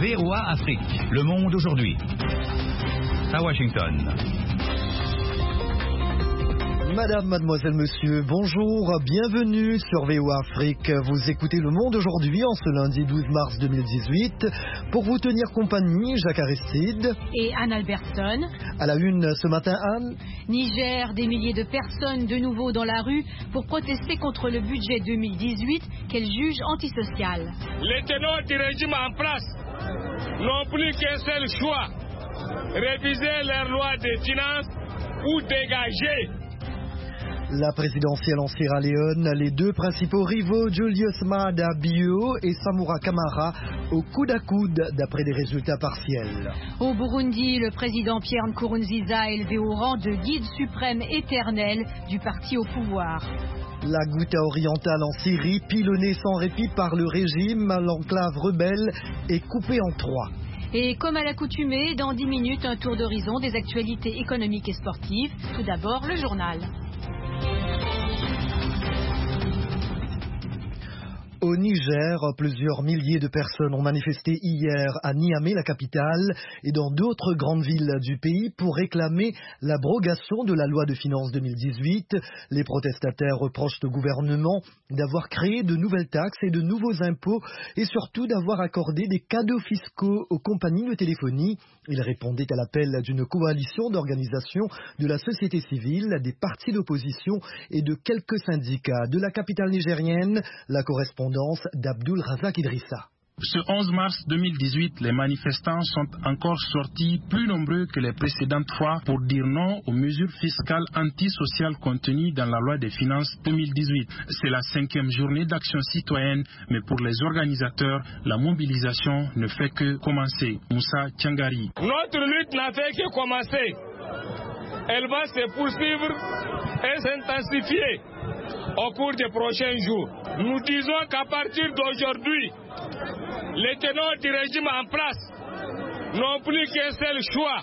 VOA Afrique, le monde aujourd'hui. À Washington. Madame, mademoiselle, monsieur, bonjour, bienvenue sur VOA Afrique. Vous écoutez Le Monde aujourd'hui en ce lundi 12 mars 2018. Pour vous tenir compagnie, Jacques Aristide et Anne Albertson. À la une ce matin, Anne. Niger, des milliers de personnes de nouveau dans la rue pour protester contre le budget 2018 qu'elle juge antisocial. Les tenants du régime en place n'ont plus qu'un seul choix, réviser leur loi de finances ou dégager. La présidentielle en Sierra Leone, les deux principaux rivaux, Julius Maada Bio et Samura Kamara, au coude à coude d'après des résultats partiels. Au Burundi, le président Pierre Nkurunziza est élevé au rang de guide suprême éternel du parti au pouvoir. La Ghouta orientale en Syrie, pilonnée sans répit par le régime, l'enclave rebelle est coupée en trois. Et comme à l'accoutumée, dans 10 minutes, un tour d'horizon des actualités économiques et sportives. Tout d'abord, le journal. Au Niger, plusieurs milliers de personnes ont manifesté hier à Niamey, la capitale, et dans d'autres grandes villes du pays pour réclamer l'abrogation de la loi de finances 2018. Les protestataires reprochent au gouvernement d'avoir créé de nouvelles taxes et de nouveaux impôts et surtout d'avoir accordé des cadeaux fiscaux aux compagnies de téléphonie. Ils répondaient à l'appel d'une coalition d'organisations de la société civile, des partis d'opposition et de quelques syndicats. De la capitale nigérienne, la correspondance d'Abdul Razak Idrissa. Ce 11 mars 2018, les manifestants sont encore sortis plus nombreux que les précédentes fois pour dire non aux mesures fiscales antisociales contenues dans la loi des finances 2018. C'est la 5e journée d'action citoyenne, mais pour les organisateurs, la mobilisation ne fait que commencer. Moussa Tiangari. Notre lutte n'a fait que commencer. Elle va se poursuivre et s'intensifier au cours des prochains jours. Nous disons qu'à partir d'aujourd'hui, les tenants du régime en place n'ont plus qu'un seul choix,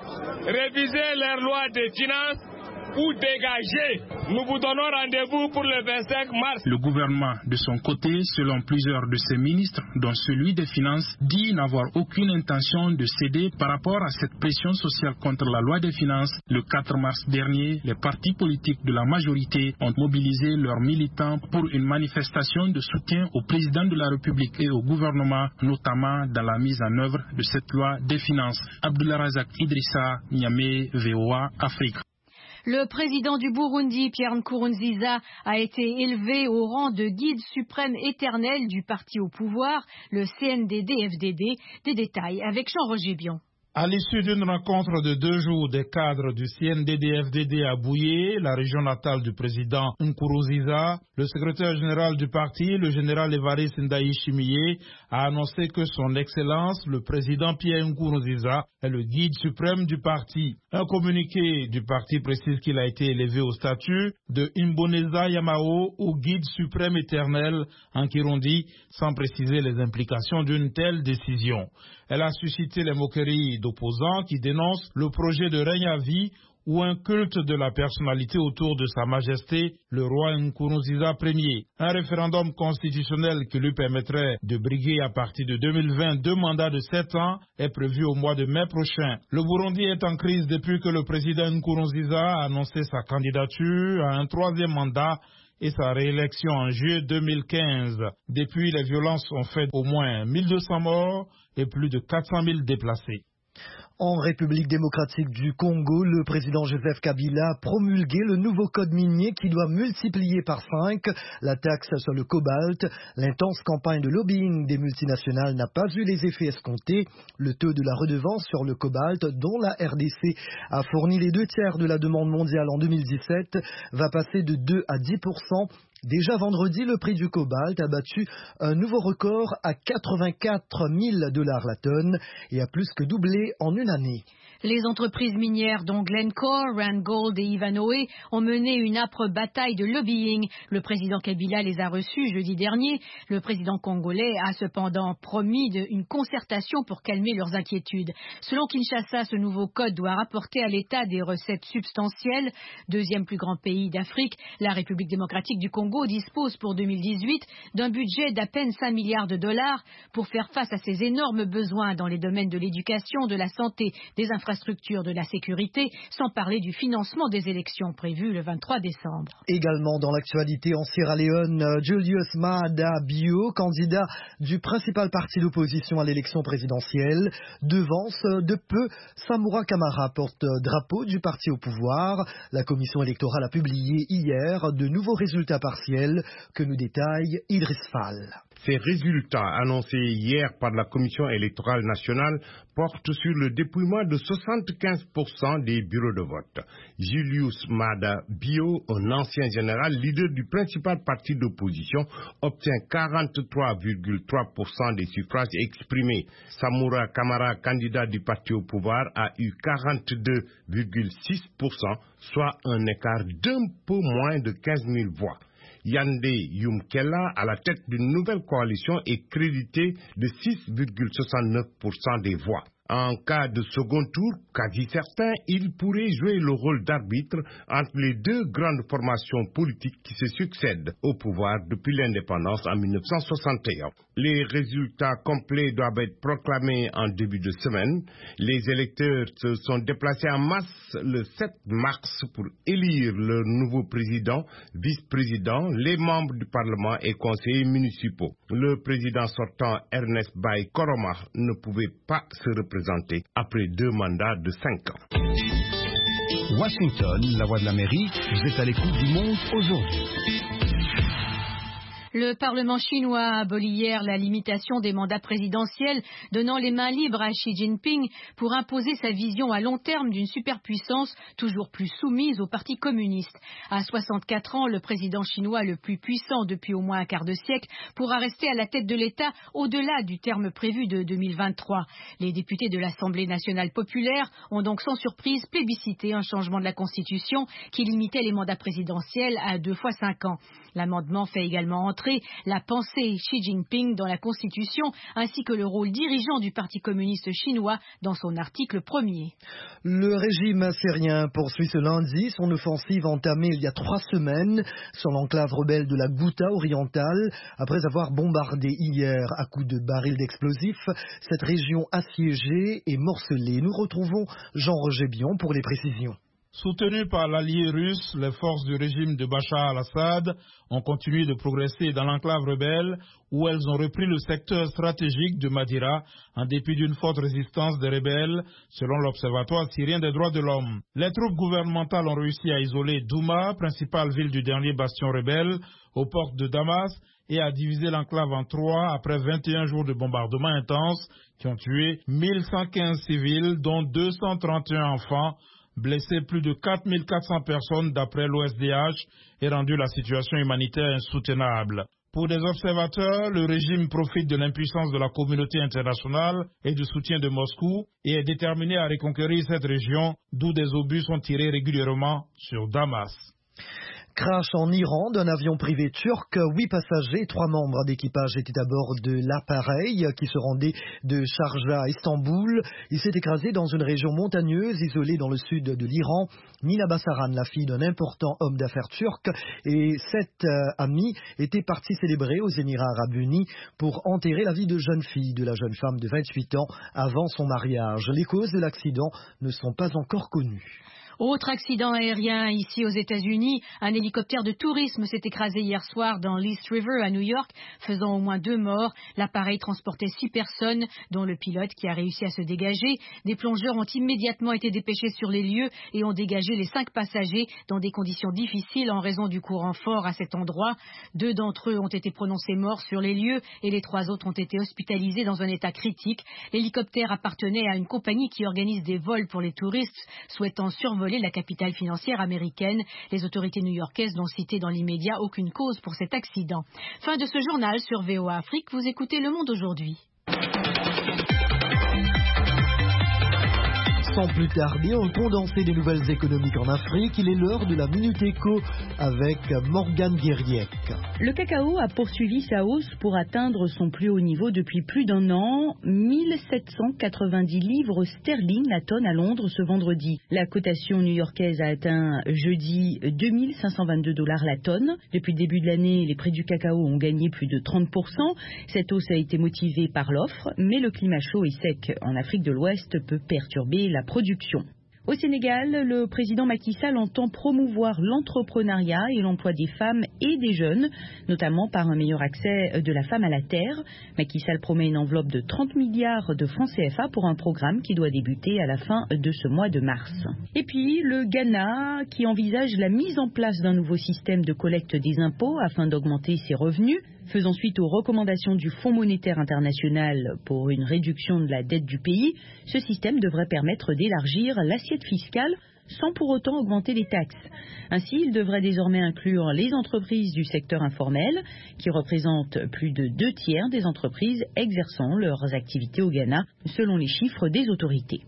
réviser leur loi de finances ou dégager. Nous vous donnons rendez-vous pour le 25 mars. Le gouvernement, de son côté, selon plusieurs de ses ministres, dont celui des Finances, dit n'avoir aucune intention de céder par rapport à cette pression sociale contre la loi des finances. Le 4 mars dernier, les partis politiques de la majorité ont mobilisé leurs militants pour une manifestation de soutien au président de la République et au gouvernement, notamment dans la mise en œuvre de cette loi des finances. Abdullah Razak Idrissa, Niamey, VOA, Afrique. Le président du Burundi, Pierre Nkurunziza, a été élevé au rang de guide suprême éternel du parti au pouvoir, le CNDD-FDD. Des détails avec Jean-Roger Bion. À l'issue d'une rencontre de 2 jours des cadres du CNDD-FDD à Bouillé, la région natale du président Nkurunziza, le secrétaire général du parti, le général Évariste Ndayishimiye, a annoncé que son Excellence, le président Pierre Nkurunziza, est le guide suprême du parti. Un communiqué du parti précise qu'il a été élevé au statut de Imboneza Yamao ou guide suprême éternel en Kirundi, sans préciser les implications d'une telle décision. Elle a suscité les moqueries d'opposants qui dénoncent le projet de règne à vie ou un culte de la personnalité autour de Sa Majesté, le roi Nkurunziza Ier. Un référendum constitutionnel qui lui permettrait de briguer à partir de 2020 2 mandats de 7 ans est prévu au mois de mai prochain. Le Burundi est en crise depuis que le président Nkurunziza a annoncé sa candidature à un 3e mandat et sa réélection en juillet 2015. Depuis, les violences ont fait au moins 1200 morts et plus de 400 000 déplacés. En République démocratique du Congo, le président Joseph Kabila a promulgué le nouveau code minier qui doit multiplier par 5 la taxe sur le cobalt. L'intense campagne de lobbying des multinationales n'a pas eu les effets escomptés. Le taux de la redevance sur le cobalt, dont la RDC a fourni les 2/3 de la demande mondiale en 2017, va passer de 2 à 10%. Déjà vendredi, le prix du cobalt a battu un nouveau record à 84 000 $ la tonne et a plus que doublé en une année. Les entreprises minières dont Glencore, Randgold et Ivanhoe ont mené une âpre bataille de lobbying. Le président Kabila les a reçus jeudi dernier. Le président congolais a cependant promis une concertation pour calmer leurs inquiétudes. Selon Kinshasa, ce nouveau code doit rapporter à l'État des recettes substantielles. Deuxième plus grand pays d'Afrique, la République démocratique du Congo Congo dispose pour 2018 d'un budget d'à peine 5 milliards de dollars pour faire face à ses énormes besoins dans les domaines de l'éducation, de la santé, des infrastructures, de la sécurité, sans parler du financement des élections prévues le 23 décembre. Également dans l'actualité en Sierra Leone, Julius Maada Bio, candidat du principal parti d'opposition à l'élection présidentielle, devance de peu Samura Kamara, porte-drapeau du parti au pouvoir. La commission électorale a publié hier de nouveaux résultats partiels que nous détaille Idriss Fall. Ces résultats annoncés hier par la Commission électorale nationale portent sur le dépouillement de 75% des bureaux de vote. Julius Maada Bio, un ancien général, leader du principal parti d'opposition, obtient 43,3% des suffrages exprimés. Samura Kamara, candidat du parti au pouvoir, a eu 42,6%, soit un écart d'un peu moins de 15 000 voix. Yande Yumkela, à la tête d'une nouvelle coalition, est crédité de 6,69% des voix. En cas de second tour, quasi certain, il pourrait jouer le rôle d'arbitre entre les deux grandes formations politiques qui se succèdent au pouvoir depuis l'indépendance en 1961. Les résultats complets doivent être proclamés en début de semaine. Les électeurs se sont déplacés en masse le 7 mars pour élire le nouveau président, vice-président, les membres du Parlement et conseillers municipaux. Le président sortant, Ernest Bai Koroma, ne pouvait pas se représenter après 2 mandats de 5 ans. Washington, la voix de l'Amérique, vous êtes à l'écoute du monde aujourd'hui. Le Parlement chinois a aboli hier la limitation des mandats présidentiels, donnant les mains libres à Xi Jinping pour imposer sa vision à long terme d'une superpuissance toujours plus soumise au Parti communiste. À 64 ans, le président chinois le plus puissant depuis au moins un quart de siècle pourra rester à la tête de l'État au-delà du terme prévu de 2023. Les députés de l'Assemblée nationale populaire ont donc sans surprise plébiscité un changement de la Constitution qui limitait les mandats présidentiels à 2 fois 5 ans. L'amendement fait également entrer la pensée Xi Jinping dans la Constitution ainsi que le rôle dirigeant du Parti communiste chinois dans son article 1er. Le régime syrien poursuit ce lundi son offensive entamée il y a 3 semaines sur l'enclave rebelle de la Ghouta orientale après avoir bombardé hier à coups de barils d'explosifs cette région assiégée et morcelée. Nous retrouvons Jean-Roger Bion pour les précisions. Soutenues par l'allié russe, les forces du régime de Bachar al-Assad ont continué de progresser dans l'enclave rebelle où elles ont repris le secteur stratégique de Madira en dépit d'une forte résistance des rebelles, selon l'Observatoire syrien des droits de l'homme. Les troupes gouvernementales ont réussi à isoler Douma, principale ville du dernier bastion rebelle, aux portes de Damas, et à diviser l'enclave en 3 après 21 jours de bombardements intenses qui ont tué 1115 civils, dont 231 enfants, blessé plus de 4400 personnes d'après l'OSDH et rendu la situation humanitaire insoutenable. Pour des observateurs, le régime profite de l'impuissance de la communauté internationale et du soutien de Moscou et est déterminé à reconquérir cette région d'où des obus sont tirés régulièrement sur Damas. Crash en Iran d'un avion privé turc. 8 passagers, 3 membres d'équipage étaient à bord de l'appareil qui se rendait de Sharjah à Istanbul. Il s'est écrasé dans une région montagneuse isolée dans le sud de l'Iran. Nina Bassaran, la fille d'un important homme d'affaires turc, et 7 amis étaient partis célébrer aux Émirats arabes unis pour enterrer la vie de jeune fille de la jeune femme de 28 ans avant son mariage. Les causes de l'accident ne sont pas encore connues. Autre accident aérien ici aux États-Unis, un hélicoptère de tourisme s'est écrasé hier soir dans l'East River à New York, faisant au moins 2 morts. L'appareil transportait 6 personnes, dont le pilote qui a réussi à se dégager. Des plongeurs ont immédiatement été dépêchés sur les lieux et ont dégagé les 5 passagers dans des conditions difficiles en raison du courant fort à cet endroit. 2 d'entre eux ont été prononcés morts sur les lieux et les 3 autres ont été hospitalisés dans un état critique. L'hélicoptère appartenait à une compagnie qui organise des vols pour les touristes souhaitant survoler la capitale financière américaine. Les autorités new-yorkaises n'ont cité dans l'immédiat aucune cause pour cet accident. Fin de ce journal sur VOA Afrique. Vous écoutez Le Monde aujourd'hui. Sans plus tarder, un condensé des nouvelles économiques en Afrique, il est l'heure de la Minute Éco avec Morgane Guériec. Le cacao a poursuivi sa hausse pour atteindre son plus haut niveau depuis plus d'un an, 1790 livres sterling la tonne à Londres ce vendredi. La cotation new-yorkaise a atteint jeudi 2522 $ la tonne. Depuis le début de l'année, les prix du cacao ont gagné plus de 30%. Cette hausse a été motivée par l'offre, mais le climat chaud et sec en Afrique de l'Ouest peut perturber la production. Au Sénégal, le président Macky Sall entend promouvoir l'entrepreneuriat et l'emploi des femmes et des jeunes, notamment par un meilleur accès de la femme à la terre. Macky Sall promet une enveloppe de 30 milliards de francs CFA pour un programme qui doit débuter à la fin de ce mois de mars. Et puis, le Ghana qui envisage la mise en place d'un nouveau système de collecte des impôts afin d'augmenter ses revenus. Faisant suite aux recommandations du Fonds monétaire international pour une réduction de la dette du pays, ce système devrait permettre d'élargir l'assiette fiscale sans pour autant augmenter les taxes. Ainsi, il devrait désormais inclure les entreprises du secteur informel, qui représentent plus de 2/3 des entreprises exerçant leurs activités au Ghana, selon les chiffres des autorités.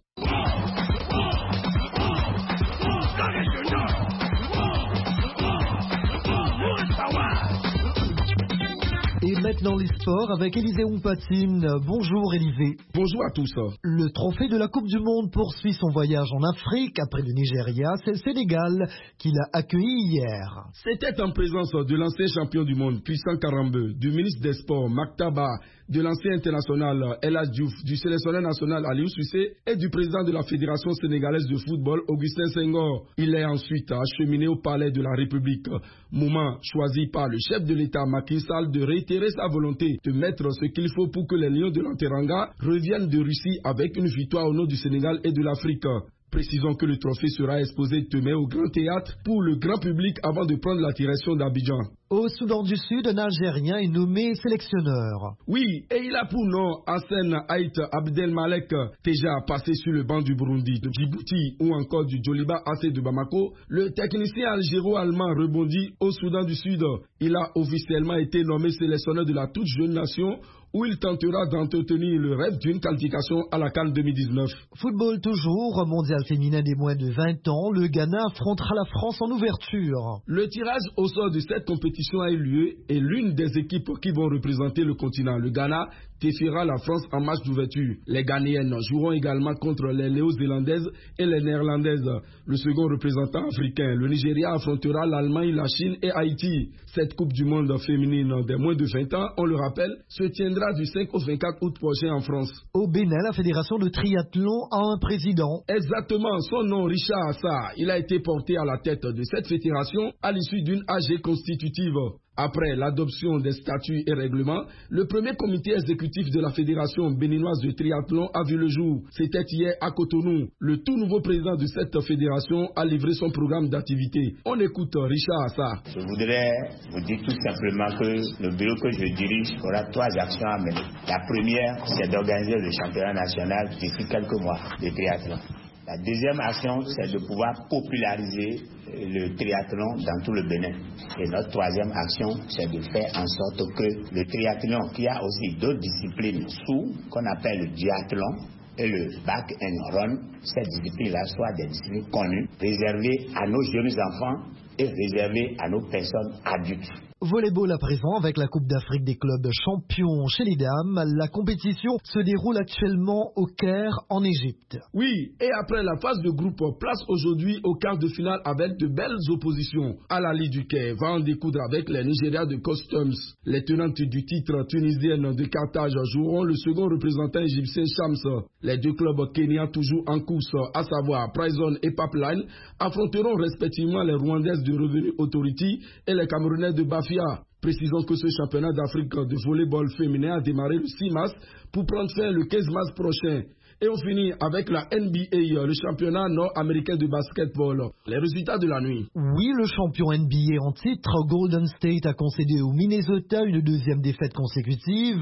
Et maintenant les sports avec Élisée Oumpatine. Bonjour Élisée. Bonjour à tous. Le trophée de la Coupe du Monde poursuit son voyage en Afrique. Après le Nigeria, c'est le Sénégal qui l'a accueilli hier. C'était en présence de l'ancien champion du monde, Puissant Karambeu, du ministre des Sports, Maktaba, de l'ancien international El Hadj Diouf, du sélectionneur national Aliou Cissé et du président de la Fédération sénégalaise de football, Augustin Senghor. Il est ensuite acheminé au palais de la République, moment choisi par le chef de l'État Macky Sall de réitérer sa volonté de mettre ce qu'il faut pour que les Lions de l'Anteranga reviennent de Russie avec une victoire au nom du Sénégal et de l'Afrique. Précisons que le trophée sera exposé demain au Grand Théâtre pour le grand public avant de prendre la direction d'Abidjan. Au Soudan du Sud, un Algérien est nommé sélectionneur. Oui, et il a pour nom Hassan Haït Abdelmalek, déjà passé sur le banc du Burundi, de Djibouti ou encore du Djoliba AC de Bamako. Le technicien algéro-allemand rebondit au Soudan du Sud. Il a officiellement été nommé sélectionneur de la toute jeune nation, où il tentera d'entretenir le rêve d'une qualification à la CAN 2019. Football toujours, mondial féminin des moins de 20 ans, le Ghana affrontera la France en ouverture. Le tirage au sort de cette compétition a eu lieu et l'une des équipes qui vont représenter le continent, le Ghana, défiera la France en match d'ouverture. Les Ghanéennes joueront également contre les Néo-Zélandaises et les Néerlandaises. Le second représentant africain, le Nigeria, affrontera l'Allemagne, la Chine et Haïti. Cette Coupe du Monde féminine des moins de 20 ans, on le rappelle, se tiendra du 5 au 24 août prochain en France. Au Bénin, la fédération de triathlon a un président. Exactement, son nom Richard Assar. Il a été porté à la tête de cette fédération à l'issue d'une AG constitutive. Après l'adoption des statuts et règlements, le premier comité exécutif de la Fédération béninoise de triathlon a vu le jour. C'était hier à Cotonou. Le tout nouveau président de cette fédération a livré son programme d'activité. On écoute Richard Assar. Je voudrais vous dire tout simplement que le bureau que je dirige aura 3 actions à mener. La première, c'est d'organiser le championnat national d'ici quelques mois de triathlon. La deuxième action, c'est de pouvoir populariser le triathlon dans tout le Bénin. Et notre troisième action, c'est de faire en sorte que le triathlon, qui a aussi d'autres disciplines sous, qu'on appelle le duathlon, et le back and run, ces disciplines-là soient des disciplines connues, réservées à nos jeunes enfants et réservées à nos personnes adultes. Volleyball à présent avec la Coupe d'Afrique des clubs champions chez les dames. La compétition se déroule actuellement au Caire en Égypte. Oui, et après la phase de groupe, place aujourd'hui au quart de finale avec de belles oppositions. Al-Ahly du Caire va en découdre avec les Nigeria de Customs. Les tenantes du titre tunisienne de Carthage joueront le second représentant égyptien Shams. Les deux clubs kenyans toujours en course, à savoir Prison et Pipeline, affronteront respectivement les Rwandaises de Revenue Authority et les Camerounais de Bafia. Précisons que ce championnat d'Afrique de volleyball féminin a démarré le 6 mars pour prendre fin le 15 mars prochain. Et on finit avec la NBA, le championnat nord-américain de basketball. Les résultats de la nuit. Oui, le champion NBA en titre, Golden State, a concédé au Minnesota une deuxième défaite consécutive,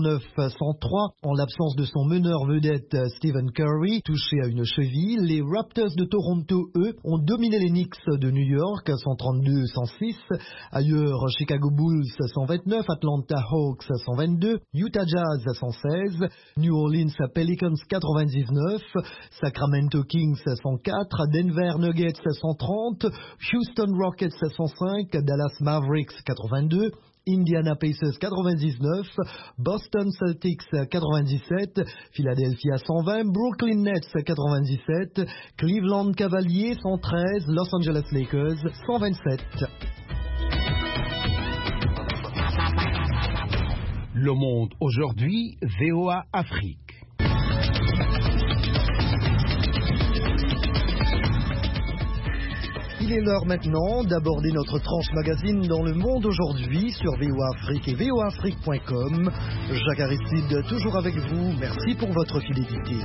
109-103, en l'absence de son meneur vedette Stephen Curry, touché à une cheville. Les Raptors de Toronto, eux, ont dominé les Knicks de New York, 132-106. Ailleurs, Chicago Bulls Bulls 129, Atlanta Hawks 122, Utah Jazz 116, New Orleans Pelicans 99, Sacramento Kings 104, Denver Nuggets 130, Houston Rockets 105, Dallas Mavericks 82, Indiana Pacers 99, Boston Celtics 97, Philadelphia 120, Brooklyn Nets 97, Cleveland Cavaliers 113, Los Angeles Lakers 127. Le Monde aujourd'hui, VOA Afrique. Il est l'heure maintenant d'aborder notre tranche magazine dans le monde aujourd'hui sur VOA Afrique et voaafrique.com. Jacques Aristide, toujours avec vous. Merci pour votre fidélité.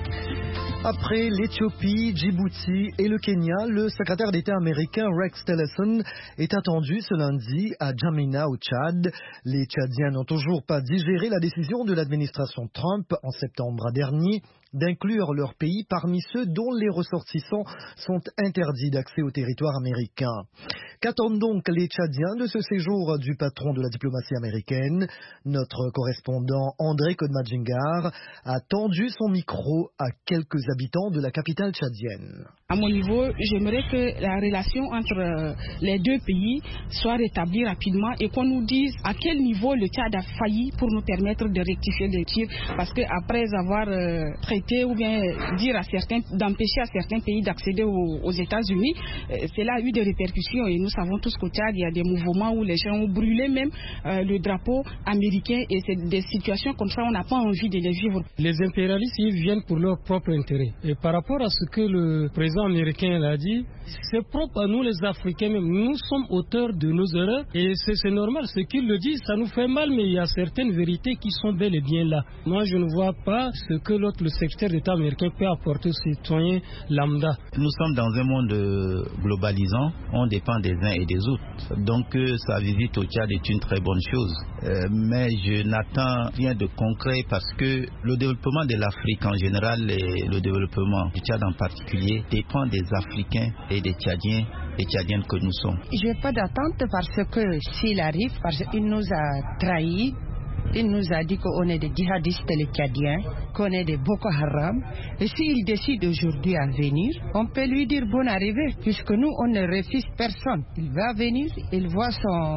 Après l'Éthiopie, Djibouti et le Kenya, le secrétaire d'État américain Rex Tillerson est attendu ce lundi à N'Djamena au Tchad. Les Tchadiens n'ont toujours pas digéré la décision de l'administration Trump en septembre dernier d'inclure leur pays parmi ceux dont les ressortissants sont interdits d'accès au territoire américain. Qu'attendent donc les Tchadiens de ce séjour du patron de la diplomatie américaine? Notre correspondant André Kodmadjingar a tendu son micro à quelques habitants de la capitale tchadienne. À mon niveau, j'aimerais que la relation entre les deux pays soit rétablie rapidement et qu'on nous dise à quel niveau le Tchad a failli pour nous permettre de rectifier le tir, parce qu'après avoir traité ou bien dire à certains, d'empêcher à certains pays d'accéder aux États-Unis, cela a eu des répercussions et nous savons tous qu'au Tchad, il y a des mouvements où les gens ont brûlé même le drapeau américain et c'est des situations comme ça, on n'a pas envie de les vivre. Les impérialistes, ils viennent pour leur propre intérêt. Et par rapport à ce que le président américain l'a dit, c'est propre à nous les Africains même. Nous sommes auteurs de nos erreurs et c'est normal. Ce qu'il le dit, ça nous fait mal, mais il y a certaines vérités qui sont bel et bien là. Moi, je ne vois pas ce que le secrétaire d'État américain peut apporter aux citoyens lambda. Nous sommes dans un monde globalisant, on dépend des uns et des autres. Donc sa visite au Tchad est une très bonne chose. Mais je n'attends rien de concret parce que le développement de l'Afrique en général et le développement du Tchad en particulier dépend des Africains et des Tchadiens et Tchadiennes que nous sommes. Je n'ai pas d'attente parce que s'il arrive, parce qu'il nous a trahis. Il nous a dit qu'on est des djihadistes les Tchadiens, qu'on est des Boko Haram. Et s'il décide aujourd'hui à venir, on peut lui dire bonne arrivée, puisque nous, on ne refuse personne. Il va venir, il voit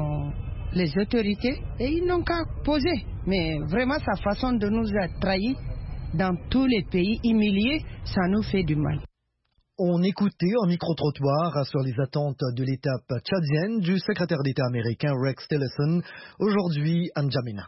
les autorités et ils n'ont qu'à poser. Mais vraiment, sa façon de nous trahir dans tous les pays humiliés, ça nous fait du mal. On écoutait en micro-trottoir sur les attentes de l'étape tchadienne du secrétaire d'État américain Rex Tillerson, aujourd'hui à N'Djamena.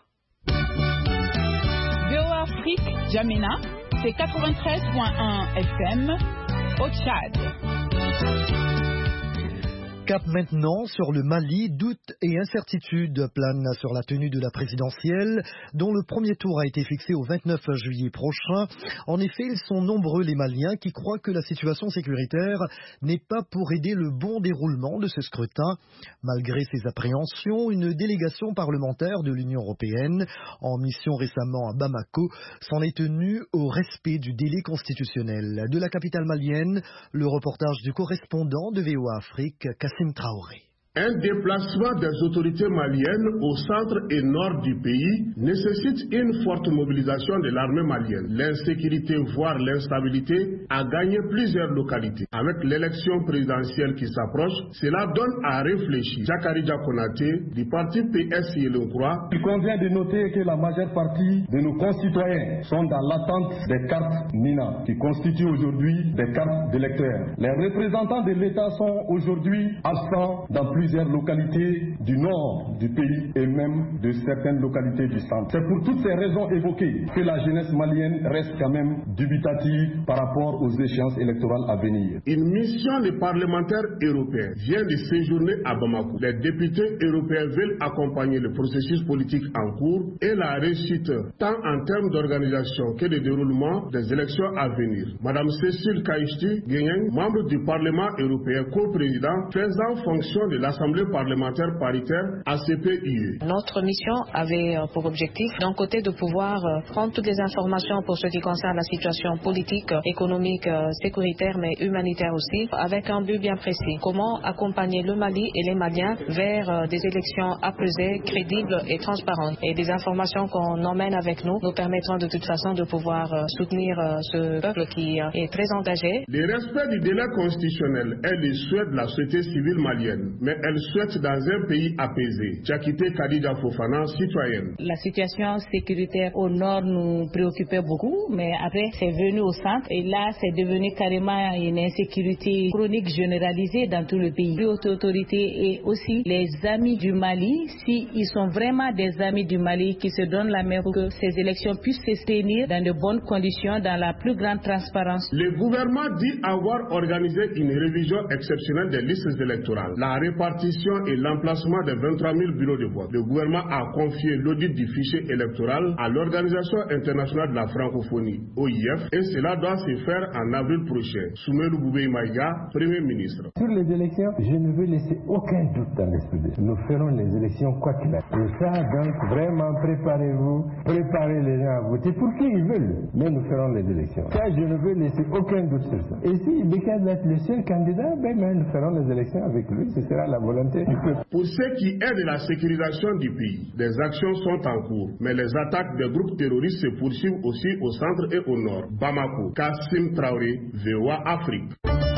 VOA Afrique, N'Djamena, c'est 93.1 FM au Tchad. Cap maintenant sur le Mali, doutes et incertitudes planent sur la tenue de la présidentielle, dont le premier tour a été fixé au 29 juillet prochain. En effet, ils sont nombreux les Maliens qui croient que la situation sécuritaire n'est pas pour aider le bon déroulement de ce scrutin. Malgré ces appréhensions, une délégation parlementaire de l'Union européenne, en mission récemment à Bamako, s'en est tenue au respect du délai constitutionnel. De la capitale malienne, le reportage du correspondant de VOA Afrique, Kassim Traoré. Un déplacement des autorités maliennes au centre et nord du pays nécessite une forte mobilisation de l'armée malienne. L'insécurité, voire l'instabilité, a gagné plusieurs localités. Avec l'élection présidentielle qui s'approche, cela donne à réfléchir. Jakari Konaté, du parti PS Yelenkroa. Il convient de noter que la majeure partie de nos concitoyens sont dans l'attente des cartes NINA, qui constituent aujourd'hui des cartes d'électeurs. Les représentants de l'État sont aujourd'hui absents dans plusieurs localités du nord du pays et même de certaines localités du centre. C'est pour toutes ces raisons évoquées que la jeunesse malienne reste quand même dubitative par rapport aux échéances électorales à venir. Une mission de parlementaires européens vient de séjourner à Bamako. Les députés européens veulent accompagner le processus politique en cours et la réussite tant en termes d'organisation que de déroulement des élections à venir. Madame Cécile Kaïchti Guénieng, membre du Parlement européen, co-président, faisant fonction de la l'Assemblée parlementaire paritaire ACP-UE. Notre mission avait pour objectif, d'un côté, de pouvoir prendre toutes les informations pour ce qui concerne la situation politique, économique, sécuritaire, mais humanitaire aussi, avec un but bien précis. Comment accompagner le Mali et les Maliens vers des élections apaisées, crédibles et transparentes. Et des informations qu'on emmène avec nous permettront de toute façon de pouvoir soutenir ce peuple qui est très engagé. Le respect du délai constitutionnel est le souhait de la société civile malienne, mais elle souhaite dans un pays apaisé. Jakite Kadija Fofana, citoyenne. La situation sécuritaire au nord nous préoccupait beaucoup, mais après c'est venu au centre et là c'est devenu carrément une insécurité chronique généralisée dans tout le pays. Les autorités et aussi les amis du Mali, s'ils sont vraiment des amis du Mali qui se donnent la main pour que ces élections puissent se tenir dans de bonnes conditions, dans la plus grande transparence. Le gouvernement dit avoir organisé une révision exceptionnelle des listes électorales, la répartition et l'emplacement des 23 000 bureaux de vote. Le gouvernement a confié l'audit du fichier électoral à l'Organisation internationale de la francophonie, OIF, et cela doit se faire en avril prochain. Soumelou Boubé Maïga, Premier ministre. Sur les élections, je ne veux laisser aucun doute dans l'esprit. Nous ferons les élections quoi qu'il arrive. Et ça, donc, vraiment, préparez-vous, préparez les gens à voter pour qui ils veulent. Mais nous ferons les élections. Ça, je ne veux laisser aucun doute sur ça. Et si Bécaye doit être le seul candidat, ben, nous ferons les élections avec lui. Ce sera la volonté du peuple. Pour ce qui est de la sécurisation du pays, des actions sont en cours, mais les attaques des groupes terroristes se poursuivent aussi au centre et au nord. Bamako, Kassim Traoré, VOA Afrique.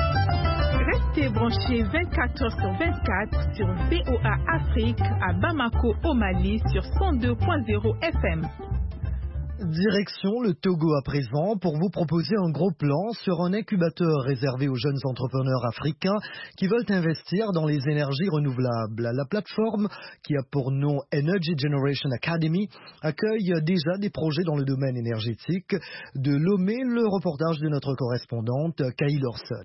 Restez branchés 24h/24 sur VOA Afrique à Bamako au Mali sur 102.0 FM. Direction le Togo à présent pour vous proposer un gros plan sur un incubateur réservé aux jeunes entrepreneurs africains qui veulent investir dans les énergies renouvelables. La plateforme, qui a pour nom Energy Generation Academy, accueille déjà des projets dans le domaine énergétique. De Lomé, le reportage de notre correspondante Kay Lorson.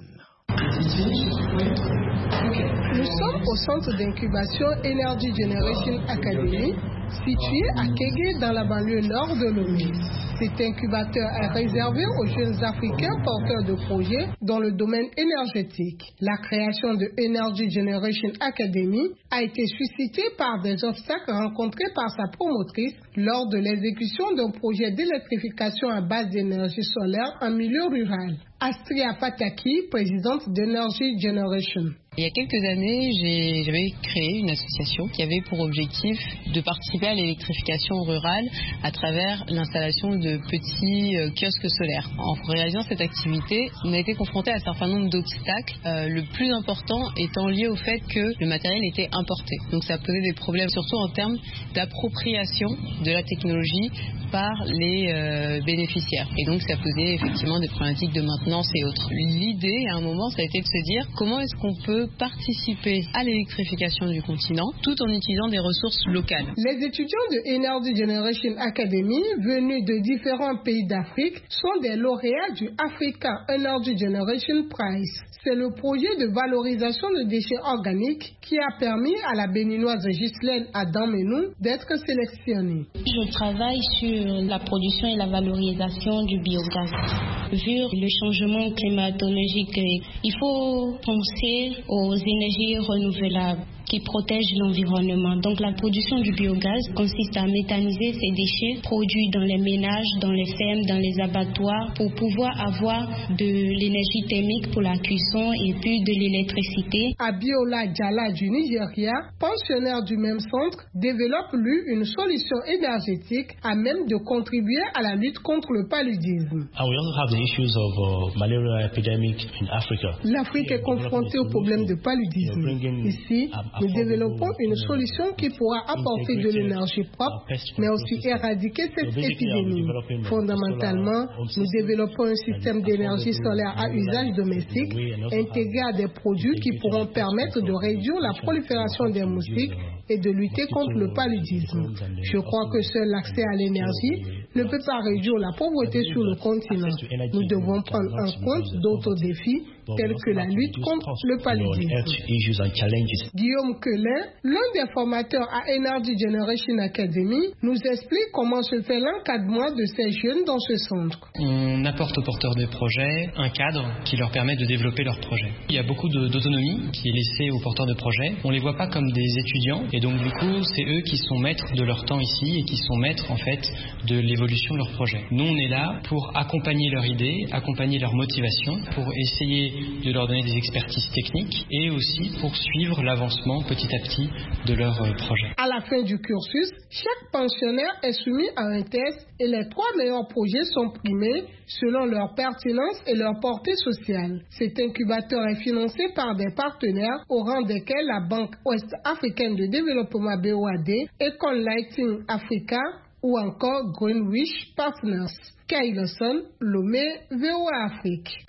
Nous sommes au centre d'incubation Energy Generation Academy, situé à Kégué dans la banlieue nord de Lomé. Cet incubateur est réservé aux jeunes Africains porteurs de projets dans le domaine énergétique. La création de Energy Generation Academy a été suscitée par des obstacles rencontrés par sa promotrice lors de l'exécution d'un projet d'électrification à base d'énergie solaire en milieu rural. Astria Pataki, présidente d'Energy Generation. Il y a quelques années, j'avais créé une association qui avait pour objectif de participer à l'électrification rurale à travers l'installation de petits kiosques solaires. En réalisant cette activité, on a été confronté à un certain nombre d'obstacles, le plus important étant lié au fait que le matériel était importé. Donc ça posait des problèmes, surtout en termes d'appropriation de la technologie par les bénéficiaires. Et donc ça posait effectivement des problématiques de maintenance et autres. L'idée, à un moment, ça a été de se dire comment est-ce qu'on peut participer à l'électrification du continent tout en utilisant des ressources locales. Les étudiants de Energy Generation Academy venus de différents pays d'Afrique sont des lauréats du Africa Energy Generation Prize. C'est le projet de valorisation de déchets organiques qui a permis à la béninoise Ghislaine Adam-Menou d'être sélectionnée. Je travaille sur la production et la valorisation du biogaz. Vu le changement climatologique, il faut penser aux énergies renouvelables qui protègent l'environnement. Donc la production du biogaz consiste à méthaniser ces déchets produits dans les ménages, dans les fermes, dans les abattoirs pour pouvoir avoir de l'énergie thermique pour la cuisson et puis de l'électricité. Abiola Diala du Nigeria, pensionnaire du même centre, développe lui une solution énergétique à même de contribuer à la lutte contre le paludisme. L'Afrique est confrontée au problème de paludisme. Ici, nous développons une solution qui pourra apporter de l'énergie propre, mais aussi éradiquer cette épidémie. Fondamentalement, nous développons un système d'énergie solaire à usage domestique, intégré à des produits qui pourront permettre de réduire la prolifération des moustiques et de lutter contre le paludisme. Je crois que seul l'accès à l'énergie ne peut pas réduire la pauvreté sur le continent. Nous devons prendre en compte d'autres défis tels que la lutte contre le paludisme. Guillaume Quelin, l'un des formateurs à Energy Generation Academy, nous explique comment se fait l'encadrement de ces jeunes dans ce centre. On apporte aux porteurs de projets un cadre qui leur permet de développer leurs projets. Il y a beaucoup d'autonomie qui est laissée aux porteurs de projets. On ne les voit pas comme des étudiants et donc du coup c'est eux qui sont maîtres de leur temps ici et qui sont maîtres en fait de l'évolution de leur projet. Nous on est là pour accompagner leur idée, accompagner leur motivation, pour essayer de leur donner des expertises techniques et aussi pour suivre l'avancement petit à petit de leur projet. À la fin du cursus, chaque pensionnaire est soumis à un test et les 3 meilleurs projets sont primés selon leur pertinence et leur portée sociale. Cet incubateur est financé par des partenaires au rang desquels la Banque Ouest-Africaine de Développement BOAD, École Lighting Africa ou encore Greenwich Partners. Kayleson, Lomé, VOA Afrique.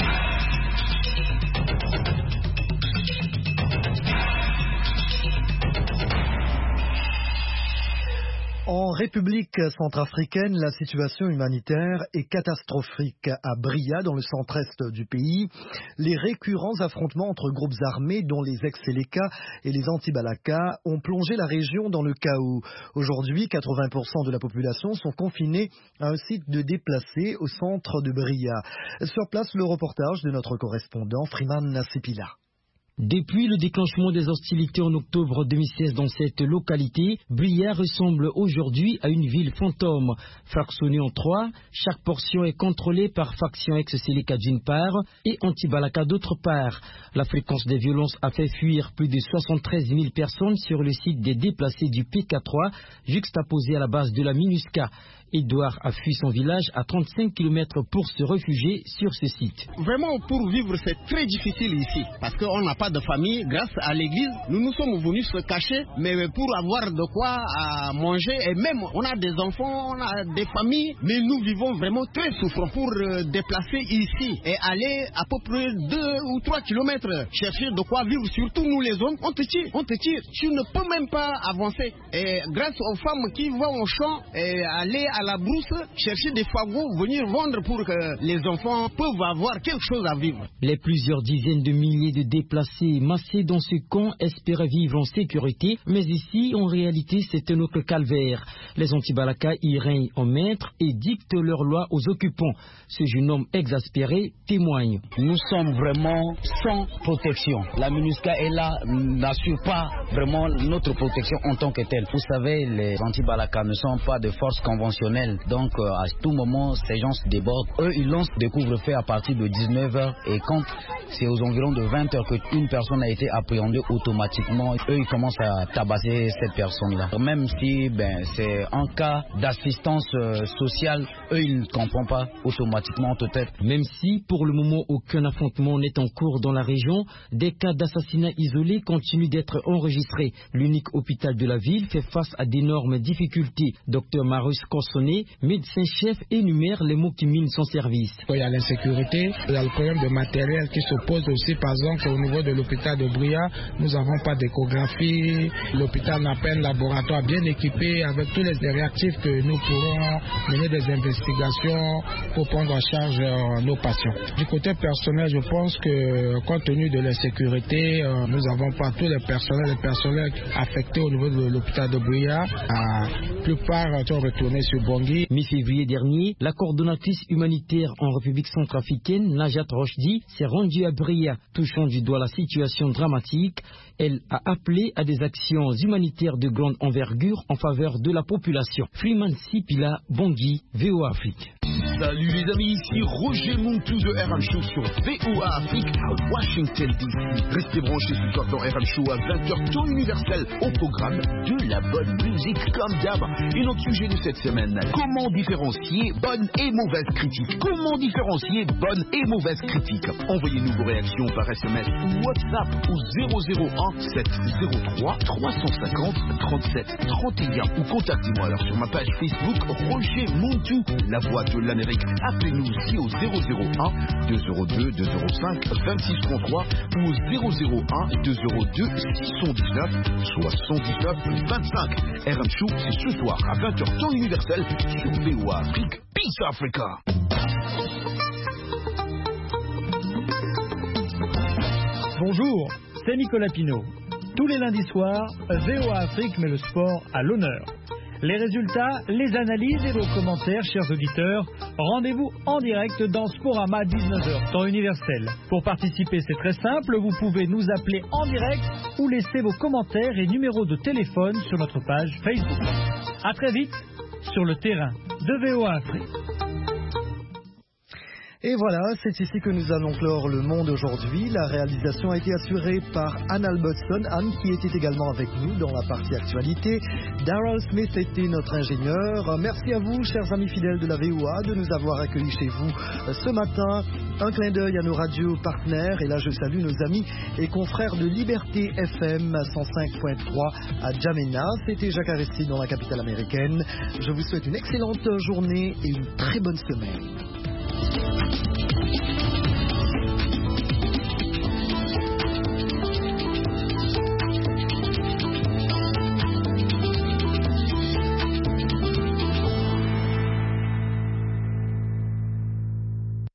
En République centrafricaine, la situation humanitaire est catastrophique. À Bria, dans le centre-est du pays, les récurrents affrontements entre groupes armés, dont les ex-Seleka et les anti-Balaka, ont plongé la région dans le chaos. Aujourd'hui, 80% de la population sont confinés à un site de déplacés au centre de Bria. Sur place, le reportage de notre correspondant Freeman Nassipila. Depuis le déclenchement des hostilités en octobre 2016 dans cette localité, Bria ressemble aujourd'hui à une ville fantôme. Fractionnée en 3, chaque portion est contrôlée par faction ex-Seleka d'une part et anti-Balaka d'autre part. La fréquence des violences a fait fuir plus de 73 000 personnes sur le site des déplacés du PK3, juxtaposé à la base de la MINUSCA. Edouard a fui son village à 35 km pour se réfugier sur ce site. Vraiment, pour vivre, c'est très difficile ici, parce qu'on n'a pas de famille. Grâce à l'église, nous sommes venus se cacher, mais pour avoir de quoi à manger, et même on a des enfants, on a des familles, mais nous vivons vraiment très souffrant pour déplacer ici et aller à peu près 2 ou 3 km chercher de quoi vivre. Surtout nous les hommes, on te tire, tu ne peux même pas avancer. Et grâce aux femmes qui vont au champ et aller à la brousse, chercher des fagots, venir vendre pour que les enfants peuvent avoir quelque chose à vivre. Les plusieurs dizaines de milliers de déplacés massés dans ce camp espéraient vivre en sécurité, mais ici, en réalité, c'est un autre calvaire. Les anti-Balaka y règnent en maître et dictent leurs lois aux occupants. Ce jeune homme exaspéré témoigne. Nous sommes vraiment sans protection. La MINUSCA est là, n'assure pas vraiment notre protection en tant que telle. Vous savez, les anti-Balaka ne sont pas de force conventionnelle. Donc à tout moment, ces gens se débordent. Eux, ils lancent des couvre-feux à partir de 19h et quand c'est aux environs de 20h qu'une personne a été appréhendée automatiquement, eux, ils commencent à tabasser cette personne-là. Même si c'est un cas d'assistance sociale, eux, ils ne comprennent pas automatiquement peut-être. Même si pour le moment aucun affrontement n'est en cours dans la région, des cas d'assassinats isolés continuent d'être enregistrés. L'unique hôpital de la ville fait face à d'énormes difficultés. Dr Marus Kossonné, médecin-chef, énumère les mots qui minent son service. Il y a l'insécurité, il y a le problème de matériel qui se pose aussi. Par exemple, au niveau de l'hôpital de Bria, nous n'avons pas d'échographie. L'hôpital n'a pas un laboratoire bien équipé avec tous les réactifs que nous pourrons mener des investigations pour prendre en charge nos patients. Du côté personnel, je pense que compte tenu de l'insécurité, nous n'avons pas tous les personnels affectés au niveau de l'hôpital de Bria. La plupart sont retournés sur Bangui. Mi-février dernier, la coordonnatrice humanitaire en République centrafricaine, Najat Rochdi, s'est rendue à Bria, touchant du doigt la situation dramatique. Elle a appelé à des actions humanitaires de grande envergure en faveur de la population. Freeman Sipila, Bangui, VOA Afrique. Salut les amis, ici Roger Montou de RL Show sur VOA Afrique à Washington DC. Restez branchés ce soir dans RL Show à 20h, ton universel au programme de la bonne musique comme d'hab. Et notre sujet de cette semaine, comment différencier bonne et mauvaise critique. Comment différencier bonne et mauvaise critique. Envoyez-nous vos réactions par SMS ou WhatsApp au 001 703 350 37 31 ou contactez-moi alors sur ma page Facebook Roger Montou, la voix de l'Amérique. Appelez-nous aussi au 001 202 205 2633 ou au 001 202 619 79 25. RM Show, c'est ce soir à 20h temps universel sur VOA Afrique. Peace Africa. Bonjour, c'est Nicolas Pinault. Tous les lundis soirs, VOA Afrique met le sport à l'honneur. Les résultats, les analyses et vos commentaires, chers auditeurs, rendez-vous en direct dans Sporama 19h, temps universel. Pour participer, c'est très simple, vous pouvez nous appeler en direct ou laisser vos commentaires et numéros de téléphone sur notre page Facebook. À très vite sur le terrain de VOA Afrique. Et voilà, c'est ici que nous allons clore le monde aujourd'hui. La réalisation a été assurée par Anne Albertson, Anne qui était également avec nous dans la partie actualité. Daryl Smith était notre ingénieur. Merci à vous, chers amis fidèles de la VOA, de nous avoir accueillis chez vous ce matin. Un clin d'œil à nos radios partenaires. Et là, je salue nos amis et confrères de Liberté FM 105.3 à Djamena. C'était Jacques Aristide dans la capitale américaine. Je vous souhaite une excellente journée et une très bonne semaine.